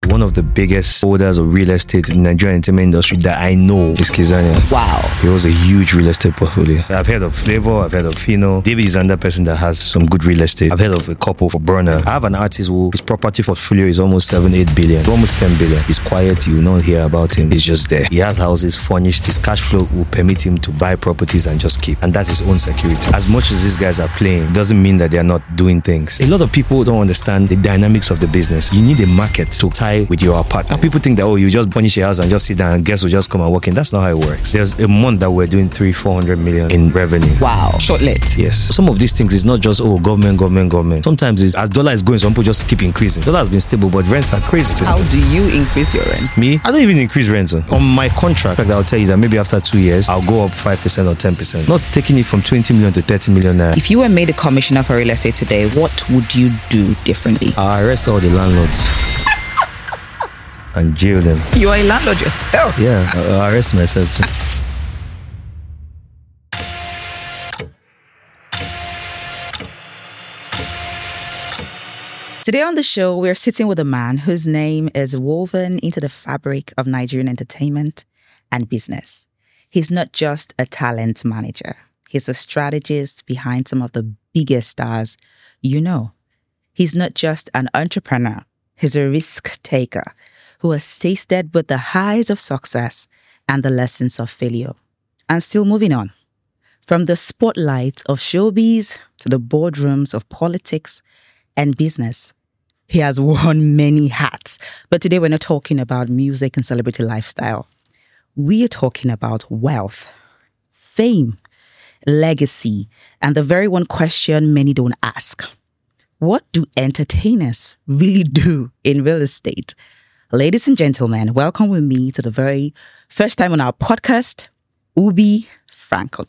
One of the biggest holders of real estate in the Nigerian entertainment industry that I know is Kizania. Wow. He owns a huge real estate portfolio. I've heard of Flavor, I've heard of Fino. David is another person that has some good real estate. I've heard of a couple for Burner. I have an artist who his property portfolio is almost 7-8 billion, almost 10 billion. He's quiet, you will not hear about him. He's just there. He has houses furnished. His cash flow will permit him to buy properties and just keep. And that's his own security. As much as these guys are playing, doesn't mean that they are not doing things. A lot of people don't understand the dynamics of the business. You need a market to tie with your partner. People think that, you just furnish your house and just sit down and guests will just come and walk in. That's not how it works. There's a month that we're doing 300-400 million in revenue. Wow. Short-lived. Yes. Some of these things is not just, government. Sometimes it's, as dollar is going, some people just keep increasing. Dollar has been stable, but rents are crazy. How do you increase your rent? Me? I don't even increase rent. On my contract, I'll tell you that maybe after 2 years, I'll go up 5% or 10%. Not taking it from 20 million to 30 million naira. If you were made a commissioner for real estate today, what would you do differently? I'll arrest all the landlords. And jail them. You are a landlord yourself. Yeah, I'll arrest myself too. Today on the show, we're sitting with a man whose name is woven into the fabric of Nigerian entertainment and business. He's not just a talent manager. He's a strategist behind some of the biggest stars you know. He's not just an entrepreneur. He's a risk taker who has tasted both the highs of success and the lessons of failure, and still moving on. From the spotlight of showbiz to the boardrooms of politics and business, he has worn many hats. But today we're not talking about music and celebrity lifestyle. We are talking about wealth, fame, legacy, and the very one question many don't ask. What do entertainers really do in real estate? Ladies and gentlemen, welcome with me to the very first time on our podcast, Ubi Franklin.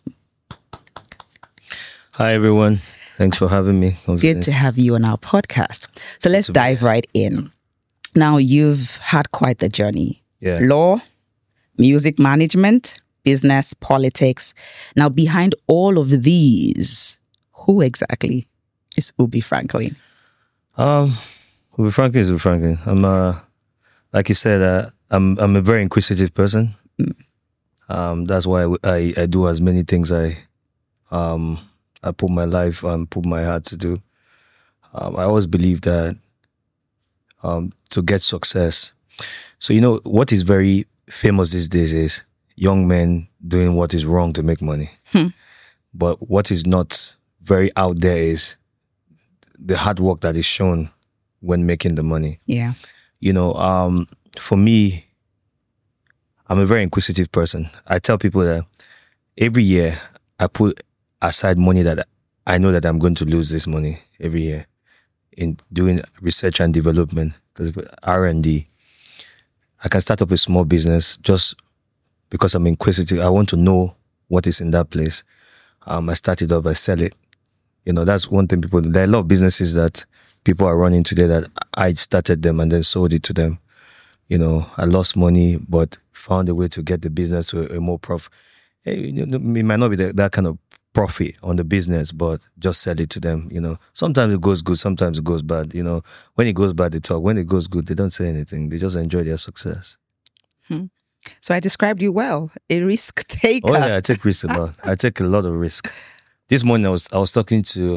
Hi, everyone. Thanks for having me. Good to have you on our podcast. So let's dive right in. Now, you've had quite the journey. Yeah. Law, music management, business, politics. Now, behind all of these, who exactly is Ubi Franklin? Ubi Franklin is Ubi Franklin. Like you said, I'm a very inquisitive person. That's why I do as many things I put my life and put my heart to do. I always believe that to get success. So, what is very famous these days is young men doing what is wrong to make money. But what is not very out there is the hard work that is shown when making the money. Yeah. For me, I'm a very inquisitive person. I tell people that every year I put aside money that I know that I'm going to lose this money every year in doing research and development, because R&D. I can start up a small business just because I'm inquisitive. I want to know what is in that place. I start it up, I sell it. That's one thing there are a lot of businesses that people are running today that I started them and then sold it to them. I lost money, but found a way to get the business to a more profit. It might not be that kind of profit on the business, but just sell it to them. Sometimes it goes good, sometimes it goes bad. When it goes bad, they talk. When it goes good, they don't say anything. They just enjoy their success. So I described you well, a risk taker. Oh yeah, I take risks a lot. I take a lot of risk. This morning I was talking to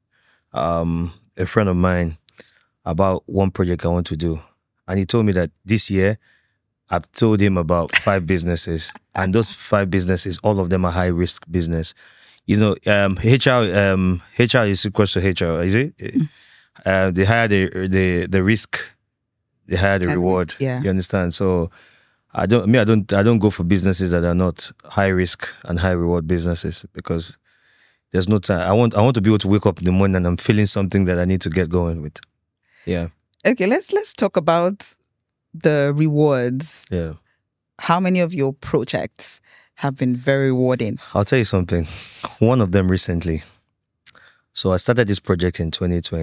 a friend of mine about one project I want to do. And he told me that this year, I've told him about 5 businesses. And those 5 businesses, all of them are high-risk business. HR is equal to HR, is it? They hire the risk, they hire the reward. Yeah. You understand? So I don't go for businesses that are not high-risk and high-reward businesses, because there's no time. I want to be able to wake up in the morning and I'm feeling something that I need to get going with. Yeah. Okay, let's talk about the rewards. Yeah. How many of your projects have been very rewarding? I'll tell you something. One of them recently. So I started this project in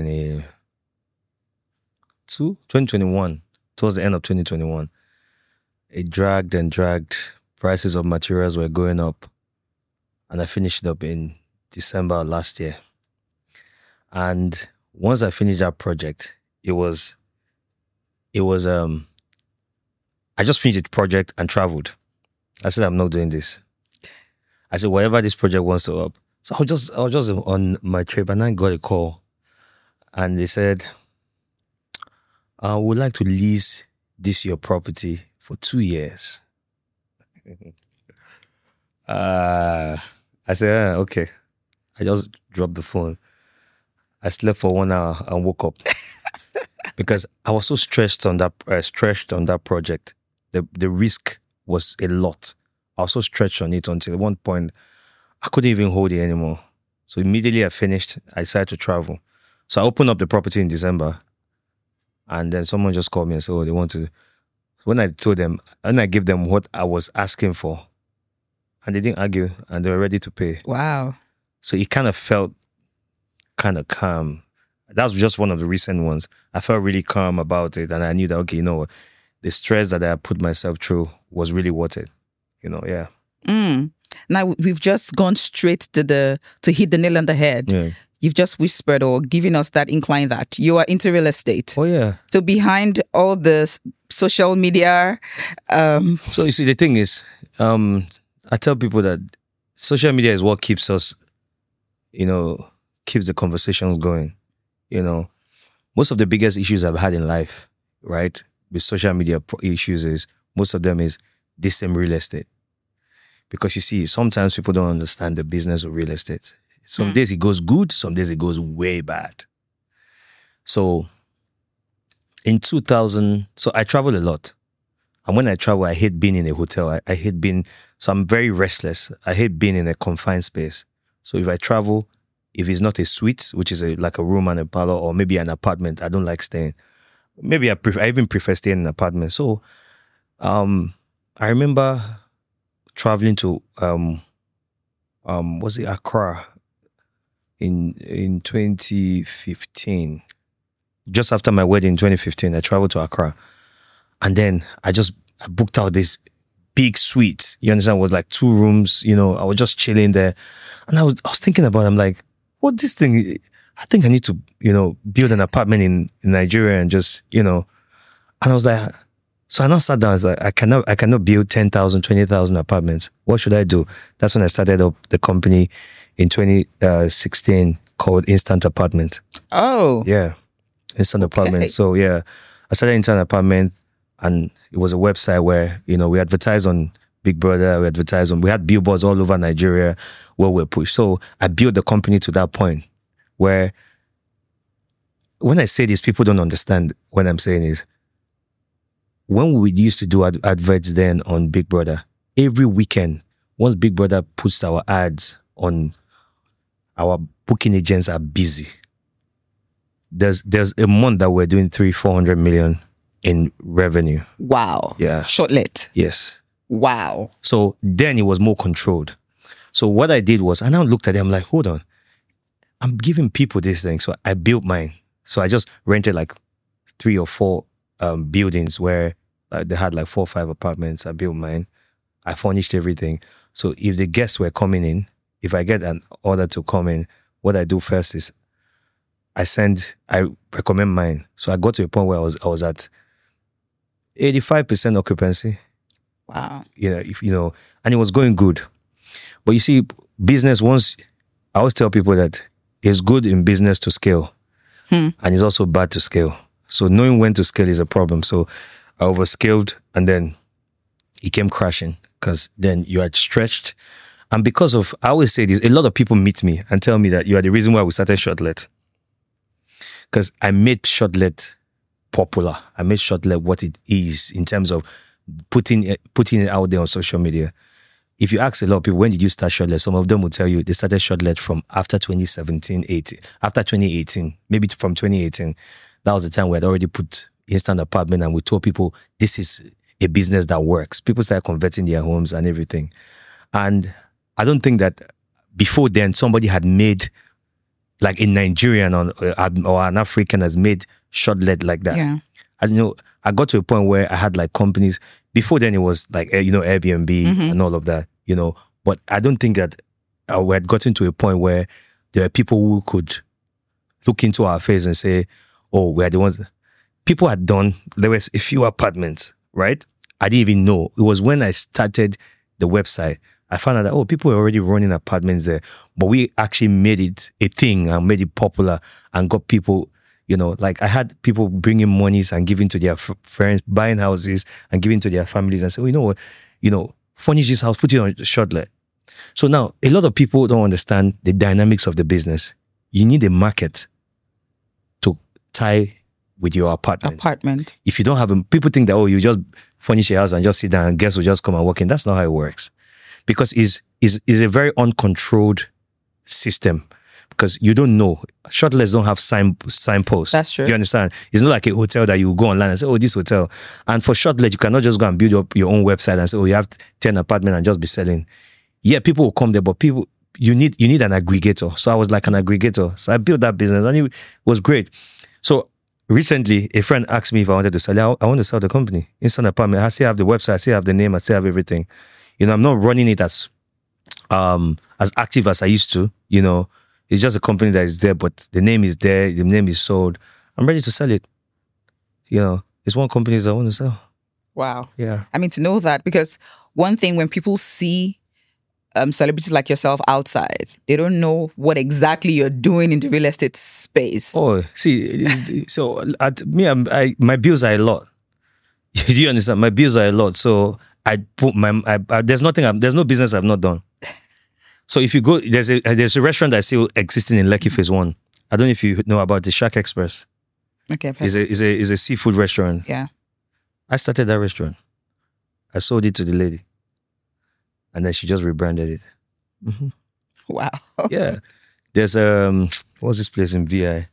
2021, towards the end of 2021. It dragged and dragged. Prices of materials were going up. And I finished it up in December last year. And once I finished that project, it was it was I just finished the project and traveled. I said, I'm not doing this. I said, whatever this project wants to up. So I was just on my trip and I got a call. And they said, we'd like to lease this your property for 2 years. I said, okay. I just dropped the phone. I slept for 1 hour and woke up. Because I was so stressed on that project. The risk was a lot. I was so stretched on it until at one point I couldn't even hold it anymore. So immediately I finished, I decided to travel. So I opened up the property in December, and then someone just called me and said, "Oh, they want to." So when I told them, and I gave them what I was asking for, and they didn't argue, and they were ready to pay. Wow. So it kind of felt kind of calm. That was just one of the recent ones. I felt really calm about it, and I knew that, okay, you know what, the stress that I put myself through was really worth it. You know, yeah. Now we've just gone straight to hit the nail on the head. Yeah. You've just whispered or given us that incline that you are into real estate. Oh yeah. So behind all the social media, So you see, the thing is, I tell people that social media is what keeps us, keeps the conversations going. Most of the biggest issues I've had in life, right, with social media issues is most of them is this same real estate. Because you see, sometimes people don't understand the business of real estate. Some days it goes good, some days it goes way bad. So in 2000, so I travel a lot. And when I travel, I hate being in a hotel. I hate being, so I'm very restless. I hate being in a confined space. So if I travel, if it's not a suite, which is like a room and a parlor, or maybe an apartment, I don't like staying. Maybe I even prefer staying in an apartment. So I remember traveling to was it Accra in 2015. Just after my wedding in 2015, I traveled to Accra. And then I booked out this big suite. You understand? It was like 2 rooms, I was just chilling there. And I was thinking about it. I'm like, what this thing? I think I need to, build an apartment in Nigeria and just, and I was like, so I now sat down. I was like, I cannot build 10,000, 20,000 apartments. What should I do? That's when I started up the company in 2016 called Instant Apartment. Oh. Yeah. Instant Apartment. So yeah, I started Instant Apartment, and it was a website where, we advertised on Big Brother, we had billboards all over Nigeria where we're pushed. So I built the company to that point where when I say this, people don't understand what I'm saying is, when we used to do adverts then on Big Brother, every weekend, once Big Brother puts our ads on, our booking agents are busy. There's a month that we're doing 300-400 million in revenue. Wow. Yeah. Shortlet. Yes. Wow. So then it was more controlled. So what I did was, I now looked at it, I'm like, hold on, I'm giving people this thing. So I built mine. So I just rented like 3 or 4 buildings where they had like 4 or 5 apartments. I built mine. I furnished everything. So if the guests were coming in, if I get an order to come in, what I do first is I recommend mine. So I got to a point where I was at 85% occupancy. Wow. And it was going good. But you see, business, I always tell people that it's good in business to scale. And it's also bad to scale. So knowing when to scale is a problem. So I overscaled, and then it came crashing because then you had stretched. And because of, I always say this, a lot of people meet me and tell me that you are the reason why we started Shortlet. Because I made Shortlet popular. I made Shortlet what it is in terms of putting it out there on social media. If you ask a lot of people, when did you start Shortlet? Some of them will tell you they started Shortlet from after 2018, maybe from 2018. That was the time we had already put Instant Apartment, and we told people this is a business that works. People started converting their homes and everything. And I don't think that before then somebody had made, like a Nigerian or an African has made Shortlet like that. Yeah. As you know, I got to a point where I had like companies. Before then it was like, Airbnb and all of that, But I don't think that we had gotten to a point where there are people who could look into our face and say, oh, we are the ones. People had done, there was a few apartments, right? I didn't even know. It was when I started the website, I found out that, people were already running apartments there, but we actually made it a thing and made it popular and got people, like I had people bringing monies and giving to their friends, buying houses and giving to their families and say, you know what, furnish this house, put it on Shortlet. So now a lot of people don't understand the dynamics of the business. You need a market to tie with your apartment. If you don't have people think that, you just furnish a house and just sit down and guests will just come and walk in. That's not how it works. Because it's a very uncontrolled system. Because you don't know. Shortlets don't have signposts. That's true. Do you understand? It's not like a hotel that you go online and say, this hotel. And for Shortlet, you cannot just go and build up your own website and say, you have 10 apartments and just be selling. Yeah, people will come there, but you need an aggregator. So I was like an aggregator. So I built that business and it was great. So recently, a friend asked me if I wanted to sell. I want to sell the company. Instant Apartment. I still have the website. I still have the name. I still have everything. I'm not running it as active as I used to. It's just a company that is there, but the name is there. The name is sold. I'm ready to sell it. It's one company that I want to sell. Wow. Yeah. I mean, to know that, because one thing when people see celebrities like yourself outside, they don't know what exactly you're doing in the real estate space. Oh, see, so my bills are a lot. Do you understand? My bills are a lot. So I put there's no business I've not done. So if you go, there's a restaurant that's still existing in Lekki Phase 1. I don't know if you know about the Shark Express. Okay. It's a seafood restaurant. Yeah. I started that restaurant. I sold it to the lady. And then she just rebranded it. Mm-hmm. Wow. Yeah. There's what's this place in VI?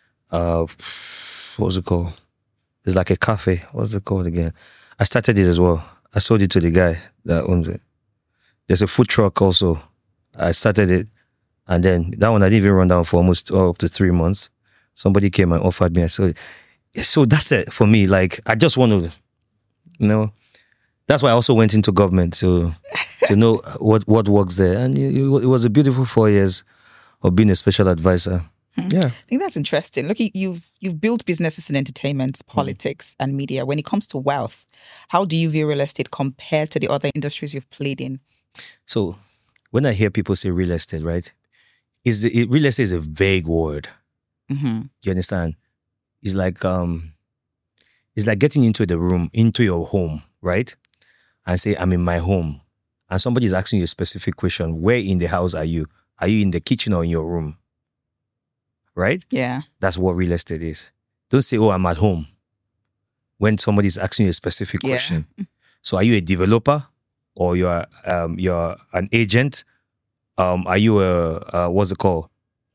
What's it called? There's like a cafe. What's it called again? I started it as well. I sold it to the guy that owns it. There's a food truck also. I started it. And then that one I didn't even run down for almost up to 3 months. Somebody came and offered me. I sold it. So that's it for me. Like, I just want to, that's why I also went into government to know what works there. And it was a beautiful 4 years of being a special advisor. Yeah. I think that's interesting. Look, you've built businesses in entertainment, politics, and media. When it comes to wealth, how do you view real estate compared to the other industries you've played in? So when I hear people say real estate, right? Real estate is a vague word. Mm-hmm. Do you understand? It's like getting into your home, right? And say, I'm in my home. And somebody is asking you a specific question. Where in the house are you? Are you in the kitchen or in your room? Right? Yeah. That's what real estate is. Don't say, I'm at home. When somebody is asking you a specific question. So are you a developer or you're an agent? Are you what's it called?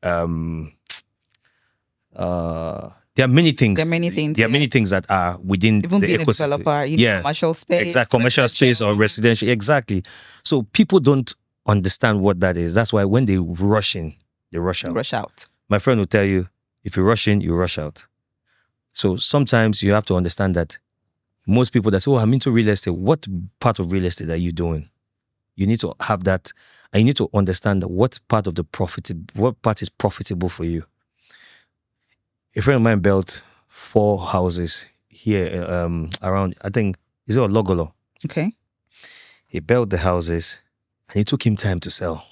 There are many things. There are many things that are within even the being ecosystem. A developer, you need commercial space. Exactly, commercial space or residential. Exactly. So people don't understand what that is. That's why when they rush in, they rush out. Rush out. My friend will tell you, if you rush in, you rush out. So sometimes you have to understand that most people that say, I'm into real estate, what part of real estate are you doing? You need to have that, and you need to understand that what part is profitable for you. A friend of mine built 4 houses here around, I think, is it Ologolo? Okay. He built the houses and it took him time to sell.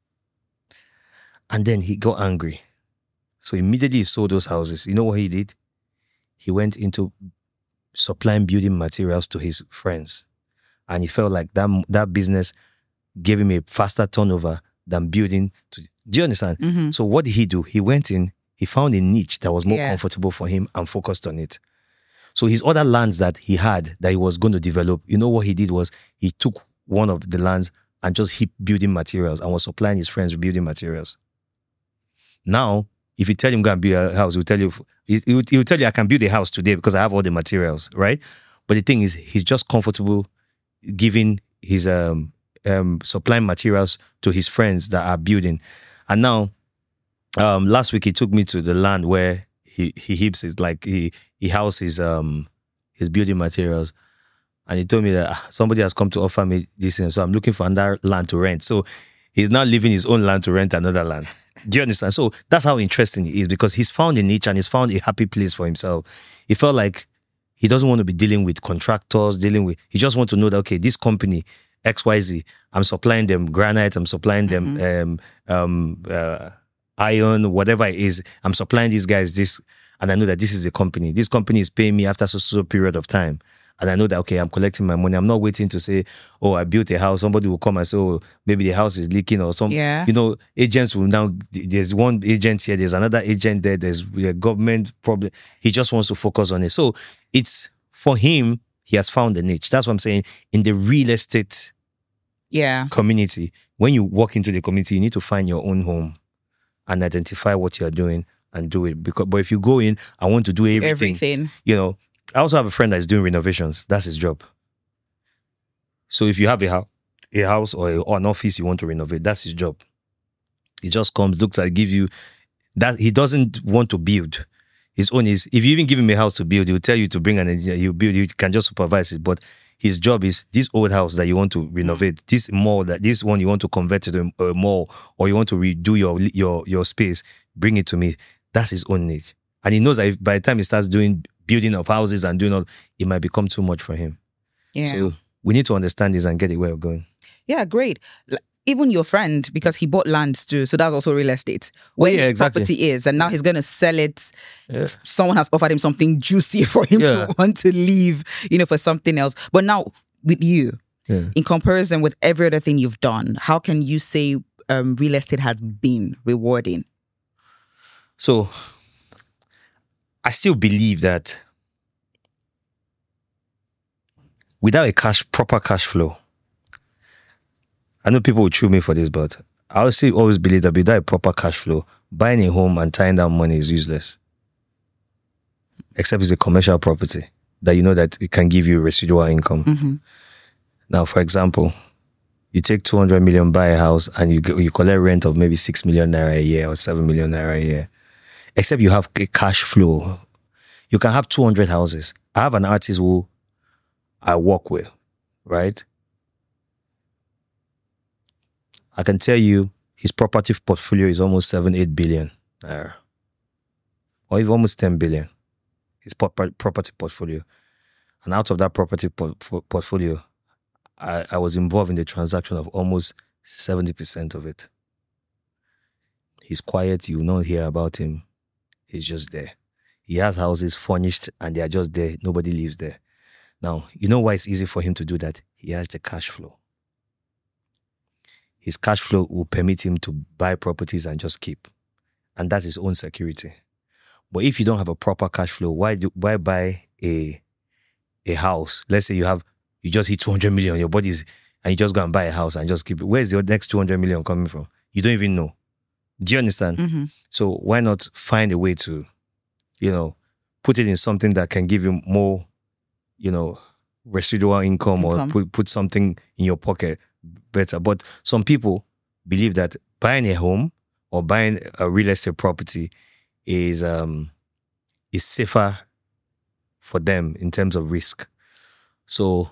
And then he got angry. So immediately he sold those houses. You know what he did? He went into supplying building materials to his friends. And he felt like that business gave him a faster turnover than building. Do you understand? Mm-hmm. So what did he do? He went in, he found a niche that was more comfortable for him and focused on it. So his other lands that he had that he was going to develop, you know what he did was he took one of the lands and just heaped building materials and was supplying his friends with building materials. Now, if you tell him go and build a house, he'll tell you I can build a house today because I have all the materials, right? But the thing is, he's just comfortable giving his supplying materials to his friends that are building. And now, last week he took me to the land where he heaps his, like he houses his building materials, and he told me that somebody has come to offer me this, and so I'm looking for another land to rent. So he's now leaving his own land to rent another land. Do you understand? So that's how interesting it is, because he's found a niche and he's found a happy place for himself. He felt like he doesn't want to be dealing with contractors, he just wants to know that, okay, this company, XYZ, I'm supplying them granite, I'm supplying them iron, whatever it is, I'm supplying these guys this, and I know that this is a company. This company is paying me after so period of time. And I know that, okay, I'm collecting my money. I'm not waiting to say, oh, I built a house. Somebody will come and say, oh, maybe the house is leaking or something. Yeah. You know, agents will now, there's one agent here, there's another agent there, there's a government problem. He just wants to focus on it. So it's, for him, he has found a niche. That's what I'm saying. In the real estate community, when you walk into the community, you need to find your own home and identify what you're doing and do it. But if you go in, I want to do everything. You know, I also have a friend that's doing renovations. That's his job. So if you have a house or an office you want to renovate, that's his job. He just comes, looks at, gives you that. He doesn't want to build. His own is, if you even give him a house to build, he'll tell you to bring an engineer, he'll build, you can just supervise it. But his job is this old house that you want to renovate, this mall, that this one you want to convert to a mall, or you want to redo your space, bring it to me. That's his own need. And he knows that if by the time he starts doing building of houses and doing all, it might become too much for him. Yeah. So we need to understand this and get it where we're going. Yeah, great. Even your friend, because he bought lands too, so that's also real estate. Where his property is, and now he's going to sell it. Yeah. Someone has offered him something juicy for him to want to leave, for something else. But now with you, in comparison with every other thing you've done, how can you say real estate has been rewarding? So I still believe that without a proper cash flow, I know people will chew me for this, but I always believe that without a proper cash flow, buying a home and tying down money is useless. Except it's a commercial property that you know that it can give you residual income. Mm-hmm. Now, for example, you take 200 million, buy a house, and you collect rent of maybe 6 million naira a year or 7 million naira a year. Except you have a cash flow. You can have 200 houses. I have an artist who I work with, right? I can tell you his property portfolio is almost 7-8 billion naira. Or even almost 10 billion. His property portfolio. And out of that property portfolio, I was involved in the transaction of almost 70% of it. He's quiet, you will not hear about him. He's just there. He has houses furnished and they are just there. Nobody lives there. Now, you know why it's easy for him to do that? He has the cash flow. His cash flow will permit him to buy properties and just keep. And that's his own security. But if you don't have a proper cash flow, why buy a house? Let's say you just hit 200 million on your bodies and you just go and buy a house and just keep it. Where's the next 200 million coming from? You don't even know. Do you understand? Mm-hmm. So why not find a way to, put it in something that can give you more, residual income. Or put something in your pocket better. But some people believe that buying a home or buying a real estate property is safer for them in terms of risk. So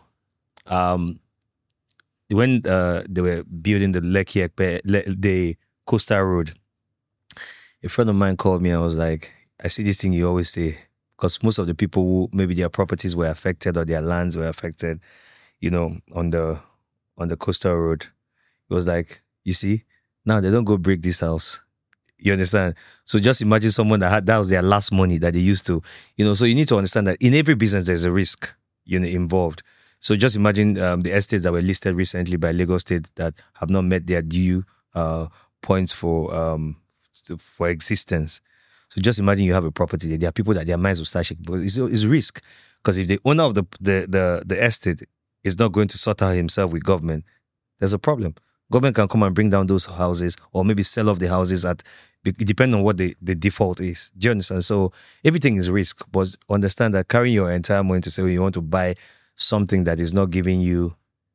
when they were building the the Coastal Road, a friend of mine called me and was like, I see this thing you always say, because most of the people who maybe their properties were affected or their lands were affected, on the Coastal Road. It was like, you see, now they don't go break this house. You understand? So just imagine someone that was their last money that they used to, so you need to understand that in every business there's a risk, involved. So just imagine the estates that were listed recently by Lagos State that have not met their due points for existence. So just imagine you have a property there. There are people that their minds will start shaking. But it's risk. Because if the owner of the estate is not going to sort out himself with government, there's a problem. Government can come and bring down those houses or maybe sell off the houses depending on what the default is. Do you understand? So everything is risk. But understand that carrying your entire money to say you want to buy something that is not giving you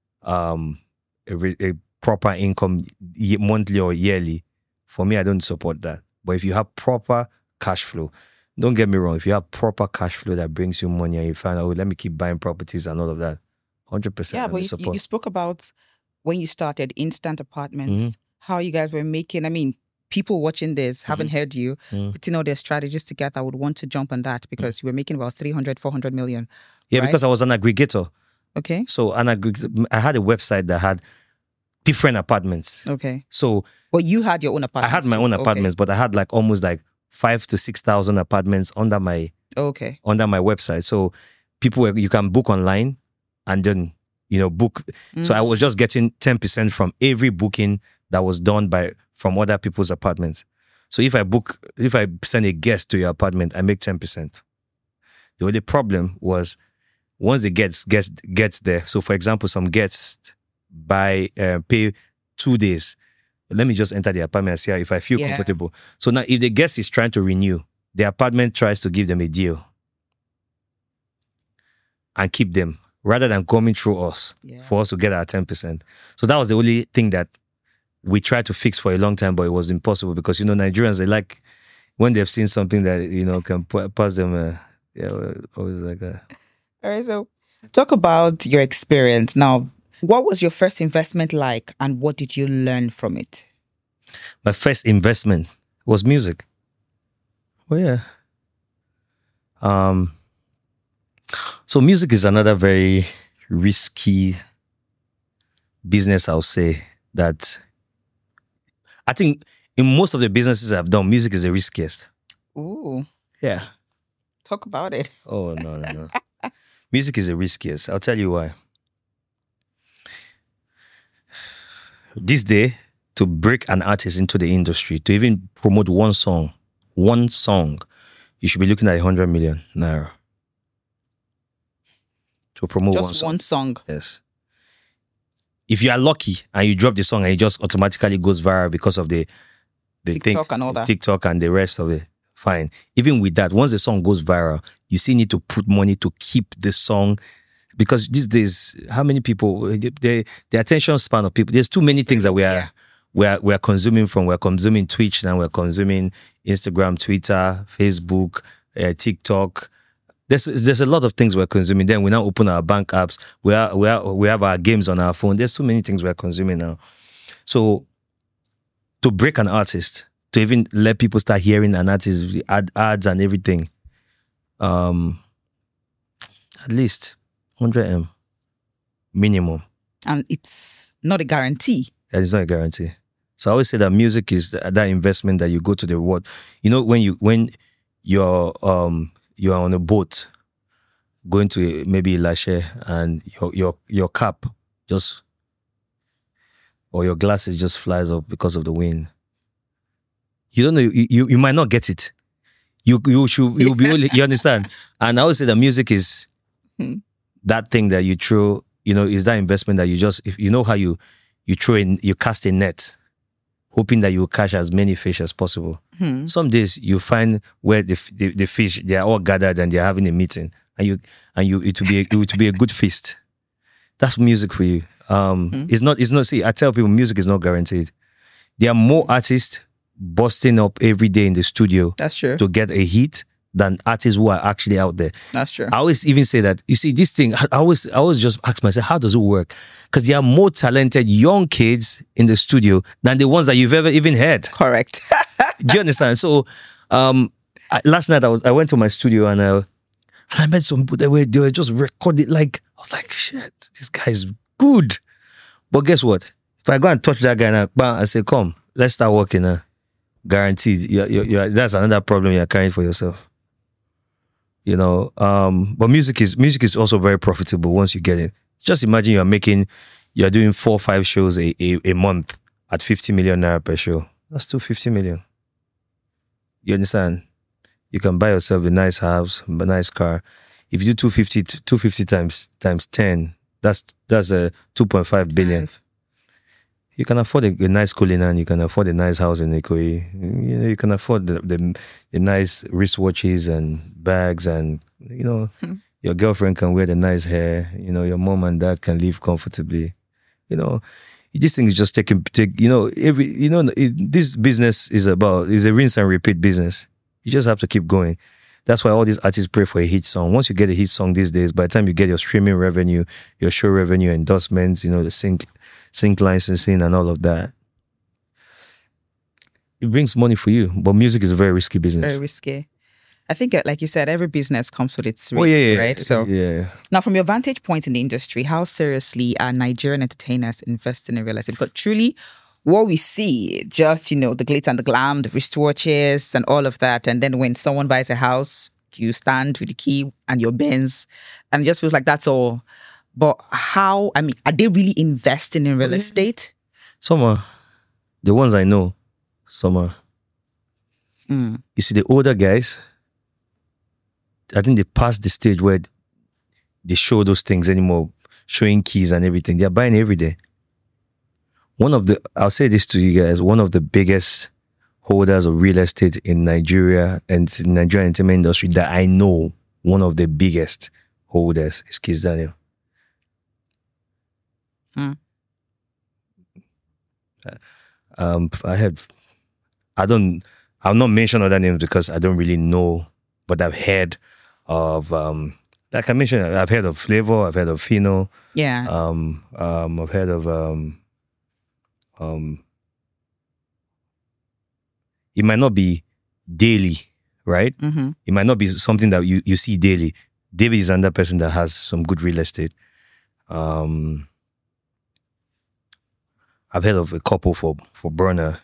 a proper income monthly or yearly, for me, I don't support that. But if you have proper cash flow, don't get me wrong, if you have proper cash flow that brings you money and you find out, let me keep buying properties and all of that, 100%. Yeah, but you spoke about when you started Instant Apartments, how you guys were making, people watching this haven't heard you, putting all their strategies together, would want to jump on that because you were making about 300, 400 million. Yeah, right? because I was an aggregator. Okay. So I had a website that had different apartments. Okay. So But you had your own apartments. I had my own Okay. apartments, but I had like almost like 5,000 to 6,000 apartments under my Okay. website. So you can book online and then book. So I was just getting 10% from every booking that was done from other people's apartments. So if I send a guest to your apartment, I make 10%. The only problem was once the guest gets there. So for example, some guests pay 2 days. Let me just enter the apartment and see if I feel comfortable. So now if the guest is trying to renew, the apartment tries to give them a deal and keep them rather than coming through us for us to get our 10%. So that was the only thing that we tried to fix for a long time, but it was impossible because, Nigerians, they like when they've seen something that, can pass them, always like that. All right, so talk about your experience. Now, what was your first investment like and what did you learn from it? My first investment was music. Well, yeah. So music is another very risky business, I'll say, that I think in most of the businesses I've done, music is the riskiest. Ooh. Yeah. Talk about it. Oh, no. Music is the riskiest. I'll tell you why. This day, to break an artist into the industry, to even promote one song, you should be looking at 100 million naira. To promote just one song. Yes. If you are lucky and you drop the song and it just automatically goes viral because of the TikTok and all that. TikTok and the rest of it, fine. Even with that, once the song goes viral, you still need to put money to keep the song. Because these days, how many people, the attention span of people, there's too many things that we are consuming from. We're consuming Twitch now, we're consuming Instagram, Twitter, Facebook, TikTok. There's a lot of things we're consuming. Then we now open our bank apps. We have our games on our phone. There's so many things we're consuming now. So to break an artist, to even let people start hearing an artist, ads and everything, at least 100M minimum. And it's not a guarantee. It's not a guarantee. So I always say that music is that investment that you go to the world. When you're on a boat going to maybe Lashe and your cap or your glasses just flies up because of the wind. You don't know, you might not get it. You'll be only, you understand? And I always say that music is that thing that you throw, is that investment that if you know how you throw in, you cast a net, hoping that you will catch as many fish as possible. Some days you find where the fish, they are all gathered and they're having a meeting, and it will be a good feast. That's music for you. It's not. See, I tell people, music is not guaranteed. There are more artists busting up every day in the studio. That's true. To get a hit than artists who are actually out there. That's true. I always even say that, you see, this thing, I always just ask myself, how does it work? Because there are more talented young kids in the studio than the ones that you've ever even heard. Correct. Do you understand? So, last night I went to my studio and I met some people they were just recording, I was like, shit, this guy is good. But guess what? If I go and touch that guy now, I say, come, let's start working now. Guaranteed. That's another problem you're carrying for yourself. But music is also very profitable once you get it. Just imagine you're doing 4 or 5 shows a month at 50 million naira per show. That's still 50 million. You understand? You can buy yourself a nice house, a nice car. If you do 250 times 10, that's a 2.5 billion. You can afford a nice Cullinan, you can afford a nice house in Ikoyi. You can afford the nice wristwatches and bags, and your girlfriend can wear the nice hair. Your mom and dad can live comfortably. This thing is just this business is a rinse and repeat business. You just have to keep going. That's why all these artists pray for a hit song. Once you get a hit song these days, by the time you get your streaming revenue, your show revenue, endorsements, the sync licensing and all of that, it brings money for you, but music is a very risky business. Very risky. I think, like you said, every business comes with its risk, yeah. right? So Yeah. now, from your vantage point in the industry, how seriously are Nigerian entertainers investing in real estate? Because truly, what we see, just, the glitz and the glam, the wristwatches and all of that. And then when someone buys a house, you stand with the key and your Benz, and it just feels like that's all. But are they really investing in real estate? Some are. The ones I know, some are. You see, the older guys, I think they passed the stage where they show those things anymore, showing keys and everything. They're buying every day. I'll say this to you guys, one of the biggest holders of real estate in Nigeria and in Nigerian entertainment industry that I know, one of the biggest holders is Kiss Daniel. I'll not mention other names because I don't really know, but I've heard of, like I mentioned, I've heard of Flavor, I've heard of Fino. Yeah. I've heard of, it might not be daily, right? Mm-hmm. It might not be something that you see daily. David is another person that has some good real estate. I've heard of a couple for Burner,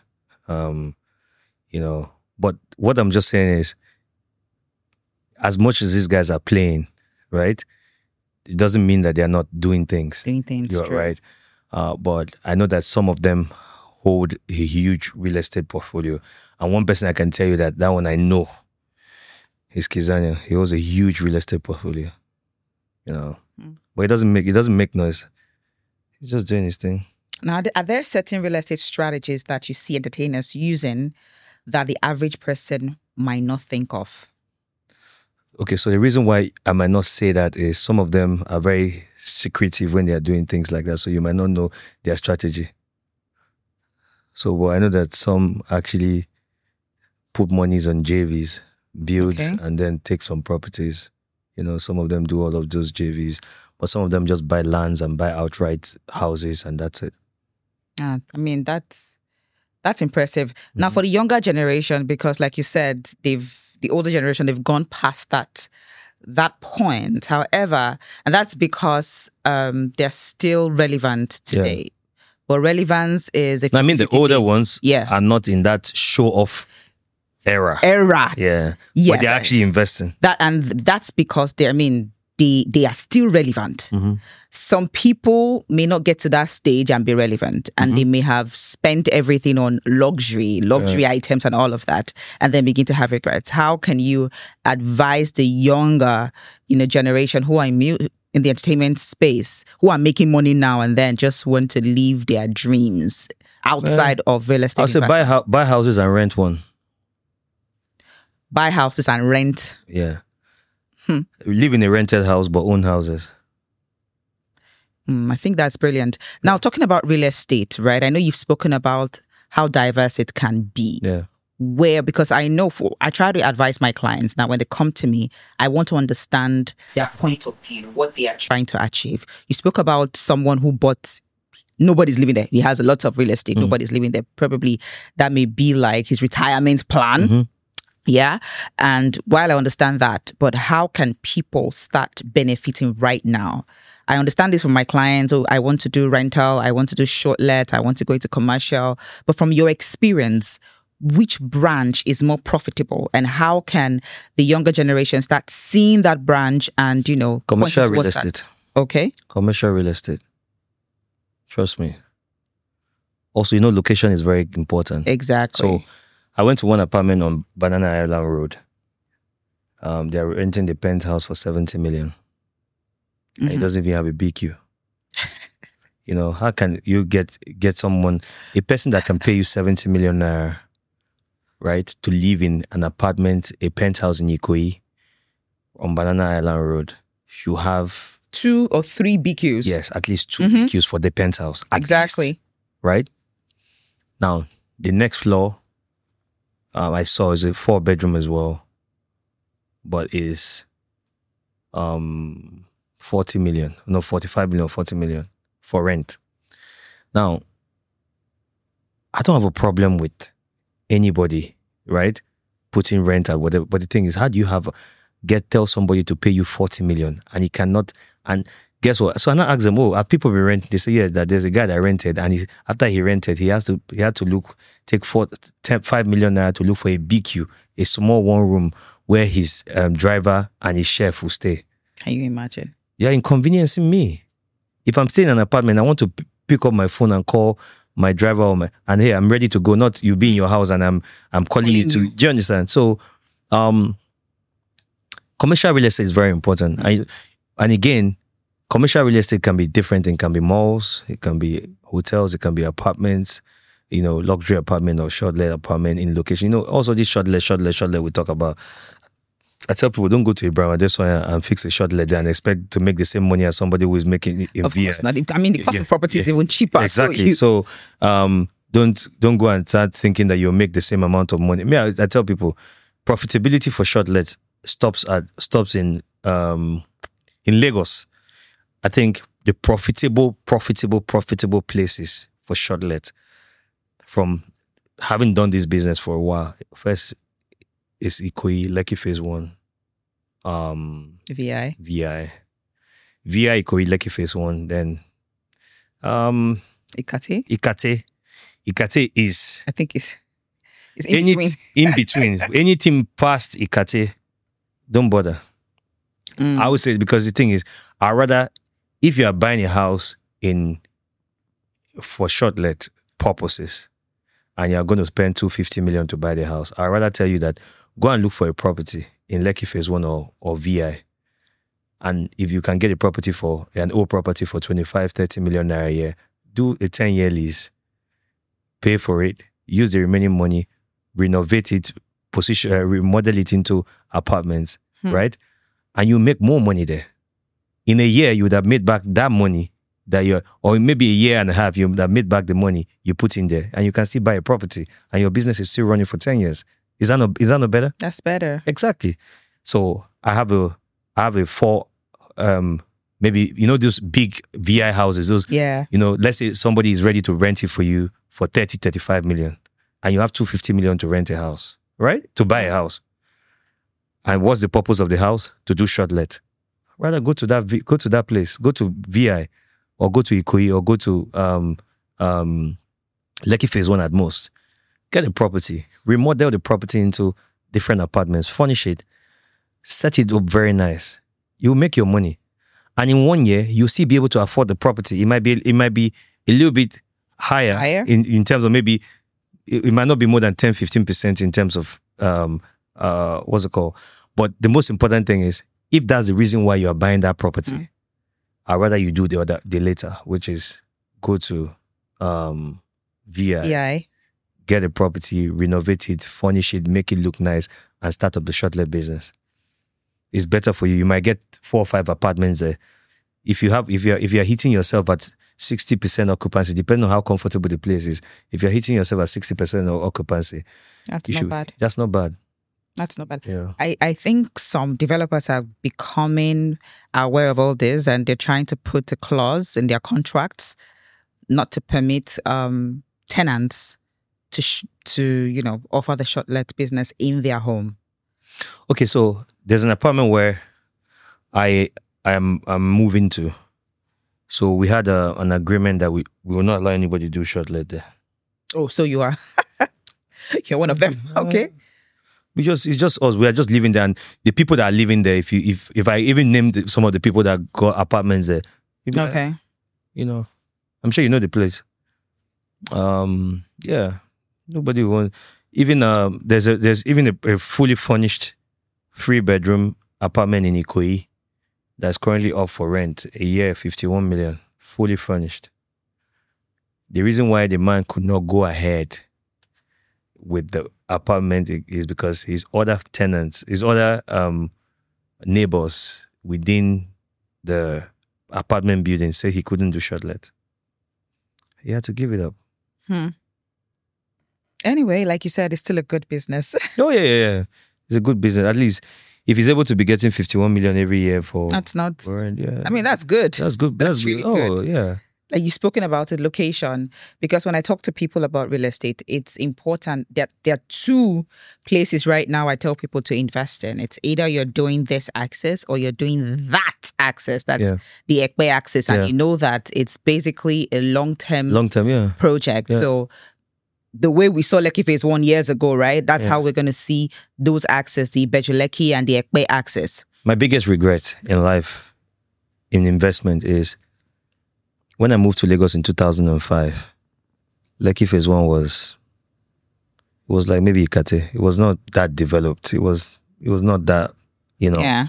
but what I'm just saying is, as much as these guys are playing, right, it doesn't mean that they're not doing things. You're true. Right. But I know that some of them hold a huge real estate portfolio. And one person I can tell you that one I know is Kizania. He holds a huge real estate portfolio. But it doesn't make noise. He's just doing his thing. Now, are there certain real estate strategies that you see entertainers using that the average person might not think of? Okay, so the reason why I might not say that is some of them are very secretive when they are doing things like that, so you might not know their strategy. So, but I know that some actually put monies on JVs, build, and then take some properties. Some of them do all of those JVs, but some of them just buy lands and buy outright houses, and that's it. That's impressive. Mm-hmm. Now, for the younger generation, because like you said, the older generation, they've gone past that point. However, and that's because they're still relevant today. Yeah. But relevance is... the older ones are not in that show-off era. Yeah. Yes. But they're actually investing. That's because they are still relevant. Mm-hmm. Some people may not get to that stage and be relevant, and they may have spent everything on luxury items and all of that, and then begin to have regrets. How can you advise the younger, generation who are in the entertainment space, who are making money now and then just want to live their dreams outside of real estate? I'll say buy houses and rent one. Buy houses and rent. Yeah. Live in a rented house but own houses. I think that's brilliant. Now, talking about real estate, right? I know you've spoken about how diverse it can be. Yeah. Because I know I try to advise my clients. Now, when they come to me, I want to understand their point of view, what they are trying to achieve. You spoke about someone who bought, nobody's living there. He has a lot of real estate. Nobody's living there. Probably that may be like his retirement plan. Mm-hmm. Yeah. And while I understand that, but how can people start benefiting right now? I understand this from my clients. Oh, I want to do rental. I want to do short let. I want to go into commercial. But from your experience, which branch is more profitable, and how can the younger generation start seeing that branch and, commercial real estate. Okay. Commercial real estate. Trust me. Also, location is very important. Exactly. So I went to one apartment on Banana Island Road. They're renting the penthouse for 70 million. And it doesn't even have a BQ. How can you get someone, a person that can pay you 70 million naira, right, to live in an apartment, a penthouse in Ikoyi on Banana Island Road, should have 2 or 3 BQs. Yes, at least 2 BQs for the penthouse. Exactly. Least, right? Now, the next floor I saw is a 4-bedroom as well, but is 40 million, no, 45 million, 40 million for rent. Now, I don't have a problem with anybody, right, putting rent at whatever. But the thing is, how do you tell somebody to pay you 40 million and he cannot? And guess what? So I now ask them, oh, have people been renting? They say, yeah, that there's a guy that rented, and after he rented, he had to take 5 million naira to look for a BQ, a small one room where his driver and his chef will stay. Can you imagine? You're inconveniencing me. If I'm staying in an apartment, I want to pick up my phone and call my driver and hey, I'm ready to go. Not you be in your house and I'm calling you to. Do you understand? So, commercial real estate is very important. And again, commercial real estate can be different. It can be malls, it can be hotels, it can be apartments, luxury apartment or short-let apartment in location. Also this short-let we talk about. I tell people, don't go to Abraham this one and fix a short-let there and expect to make the same money as somebody who is making it in Of course not. I mean, the cost of property is even cheaper. Exactly. So don't go and start thinking that you'll make the same amount of money. I tell people, profitability for short-let stops in Lagos. I think the profitable places for short-let, from having done this business for a while, first is Ikoyi, Lekki Phase 1. VI, Ikoyi, Lekki Phase 1. Then Ikate is, I think it's in between. In between. Anything past Ikate, don't bother. I would say, because the thing is, I'd rather, if you are buying a house for short-let purposes and you're going to spend 250 million to buy the house, I'd rather tell you that go and look for a property in Lekki Phase 1 or VI. And if you can get an old property for 25, 30 million naira a year, do a 10-year lease, pay for it, use the remaining money, renovate it, remodel it into apartments, right? And you make more money there. In a year, you would have made back that money or maybe a year and a half, you would have made back the money you put in there, and you can still buy a property, and your business is still running for 10 years. Is that not better? That's better. Exactly. So I have a 4, maybe, those big VI houses, let's say somebody is ready to rent it for you for 30, 35 million, and you have 250 million to rent a house, right? To buy a house. And what's the purpose of the house? To do short-let. Rather go to that place, go to VI, or go to Ikoyi, or go to Lekki Phase 1 at most. Get a property, remodel the property into different apartments, furnish it, set it up very nice. You'll make your money. And in 1 year, you'll still be able to afford the property. It might be a little bit higher? In terms of, maybe it might not be more than 10-15% in terms of what's it called? But the most important thing is, if that's the reason why you're buying that property, I'd rather you do the later, which is go to VI, get a property, renovate it, furnish it, make it look nice, and start up the short-let business. It's better for you. You might get 4 or 5 apartments there. If you're hitting yourself at 60% occupancy, depending on how comfortable the place is, if you're hitting yourself at 60% occupancy, that's not bad. That's not bad. Yeah. I think some developers are becoming aware of all this, and they're trying to put a clause in their contracts not to permit tenants to offer the short-let business in their home. Okay, so there's an apartment where I'm moving to. So we had an agreement that we will not allow anybody to do short-let there. Oh, so you are you're one of them. Okay. It's just us. We are just living there, and the people that are living there. If I even named some of the people that got apartments there, okay, I'm sure you know the place. Yeah, nobody wants. Even there's even a fully furnished 3-bedroom apartment in Ikoyi that's currently up for rent, a year, 51 million, fully furnished. The reason why the man could not go ahead with the apartment is because his other neighbors within the apartment building say he couldn't do short-let. He had to give it up. Anyway, like you said, it's still a good business. Oh, yeah. It's a good business. At least if he's able to be getting 51 million every year for... That's not... Yeah. I mean, that's good. That's good. That's really good. Oh, yeah. Like you've spoken about it, location, because when I talk to people about real estate, it's important that there are two places right now I tell people to invest in. It's either you're doing this axis or you're doing that axis. That's Yeah. the Ekpe axis. And Yeah. you know that it's basically a long-term Yeah. project. Yeah. So the way we saw Lekki Phase 1 years ago, right? That's how we're going to see those axes, the Bejuleki and the Ekpe axis. My biggest regret in life, in investment, is when I moved to Lagos in 2005. Lekki Phase 1 was like maybe Ikate. It was not that developed. It was not that, Yeah.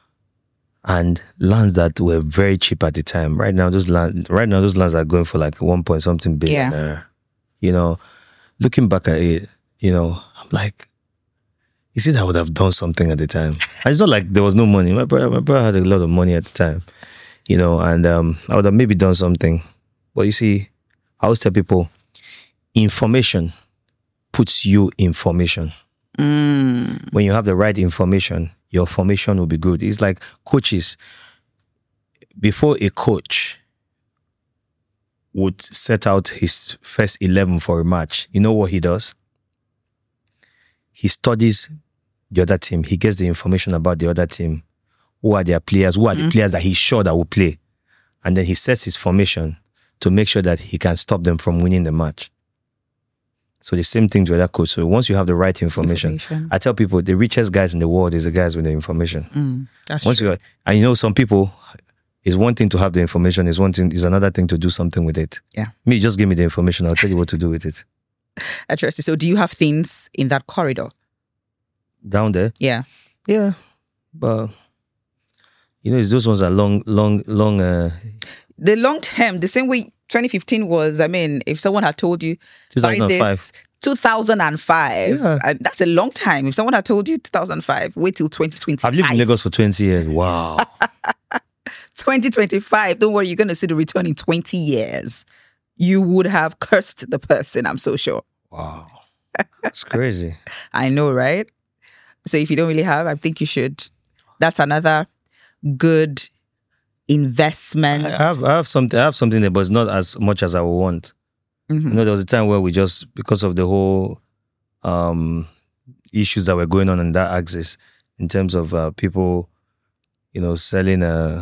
and lands that were very cheap at the time. Right now, those lands are going for like 1 point something billion. Looking back at it, I'm like, you see, I would have done something at the time. And it's not like there was no money. My brother had a lot of money at the time, and I would have maybe done something. But you see, I always tell people, information puts you in formation. When you have the right information, your formation will be good. It's like coaches. Before a coach would set out his first 11 for a match, you know what he does? He studies the other team. He gets the information about the other team. Who are their players? Who are the players that he's sure that will play? And then he sets his formation to make sure that he can stop them from winning the match. So the same thing to other coach. So once you have the right information, I tell people the richest guys in the world is the guys with the information. That's Once true. some people, it's one thing to have the information, is another thing to do something with it. Yeah. Me, just give me the information. I'll tell you what to do with it. Interesting. So do you have things in that corridor? Down there? Yeah. Yeah. But, it's those ones that long. The long term, the same way 2015 was, if someone had told you, buy 2005. this 2005, Yeah. that's a long time. If someone had told you 2005, wait till 2025. I've lived in Lagos for 20 years. Wow. 2025, don't worry, you're going to see the return in 20 years. You would have cursed the person, I'm so sure. Wow. That's crazy. I know, right? So if you don't really have, I think you should. That's another good investment. I have something there, but it's not as much as I would want. There was a time where we just, because of the whole issues that were going on in that axis, in terms of people, selling,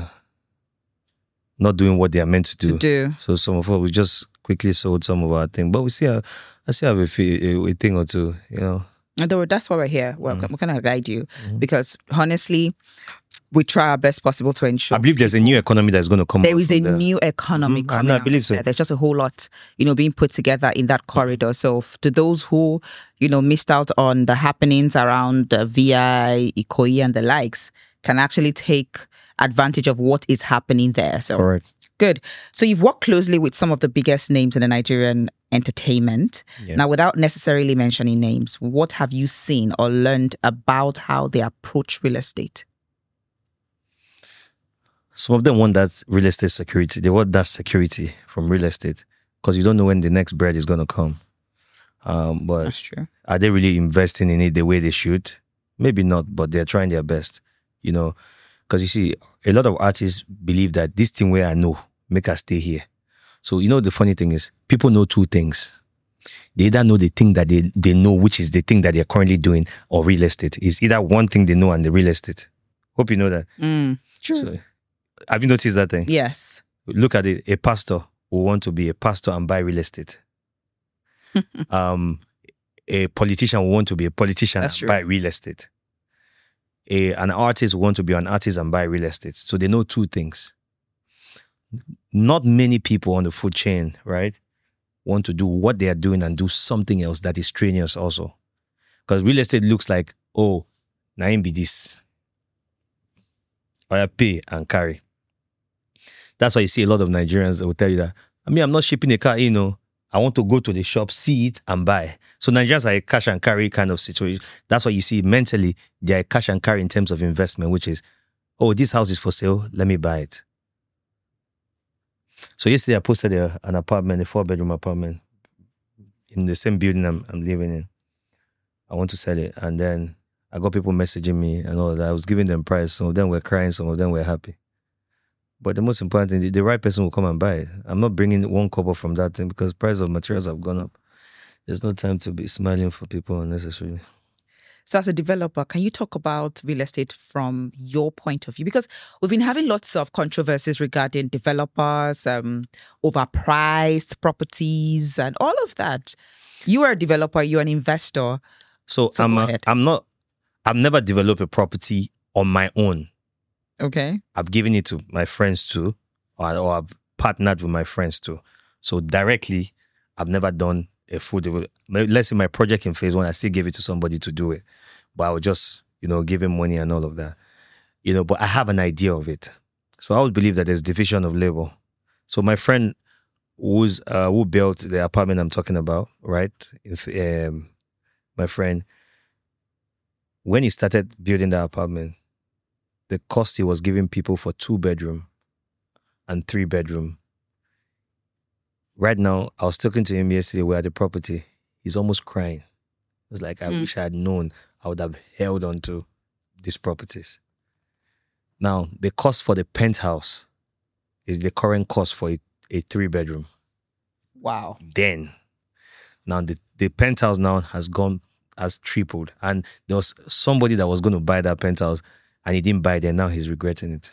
not doing what they are meant to do. So some of us, we just quickly sold some of our things. But I still have a thing or two, And that's why we're here. We're going to guide you because honestly, we try our best possible to ensure. I believe there's a new economy that's going to come. There is a new economy coming. I believe so. There's just a whole lot, being put together in that corridor. So to those who, missed out on the happenings around VI, Ikoyi and the likes, can actually take advantage of what is happening there. So Correct. Good. So you've worked closely with some of the biggest names in the Nigerian entertainment. Yeah. Now, without necessarily mentioning names, what have you seen or learned about how they approach real estate? Some of them want that real estate security. They want that security from real estate because you don't know when the next bread is going to come. But That's true. are they really investing in it the way they should? Maybe not, but they're trying their best, Because you see, a lot of artists believe that this thing where I know, make us stay here. So, the funny thing is, people know two things. They either know the thing that they know, which is the thing that they're currently doing, or real estate. It's either one thing they know and the real estate. Hope you know that. True. So, have you noticed that thing? Yes. Look at it. A pastor will want to be a pastor and buy real estate. A politician will want to be a politician That's and true. buy real estate. An artist will want to be an artist and buy real estate. So they know two things. Not many people on the food chain, right, want to do what they are doing and do something else that is strenuous also. Because real estate looks like, naim be this. Or pay and carry. That's why you see a lot of Nigerians that will tell you that, I'm not shipping a car, I want to go to the shop, see it, and buy. So Nigerians are a cash and carry kind of situation. That's why you see mentally, they're a cash and carry in terms of investment, which is, this house is for sale, let me buy it. So yesterday I posted an apartment, a 4-bedroom apartment in the same building I'm living in. I want to sell it. And then I got people messaging me and all that. I was giving them price. Some of them were crying, some of them were happy. But the most important thing, the right person will come and buy it. I'm not bringing one kobo from that thing because price of materials have gone up. There's no time to be smiling for people unnecessarily. So as a developer, can you talk about real estate from your point of view? Because we've been having lots of controversies regarding developers, overpriced properties and all of that. You are a developer, you're an investor. So go ahead. I've never developed a property on my own. Okay. I've given it to my friends too, or I've partnered with my friends too. So directly, I've never done a full development. Let's say my project in phase 1, I still gave it to somebody to do it. But I would just, give him money and all of that. But I have an idea of it. So I would believe that there's division of labor. So my friend who built the apartment I'm talking about, right? My friend, when he started building the apartment, the cost he was giving people for 2-bedroom and 3-bedroom. Right now, I was talking to him yesterday. We're at the property. He's almost crying. It's like, I wish I had known I would have held on to these properties. Now, the cost for the penthouse is the current cost for a 3-bedroom. Wow. Then, now the penthouse now has tripled. And there was somebody that was going to buy that penthouse and he didn't buy it, and now he's regretting it.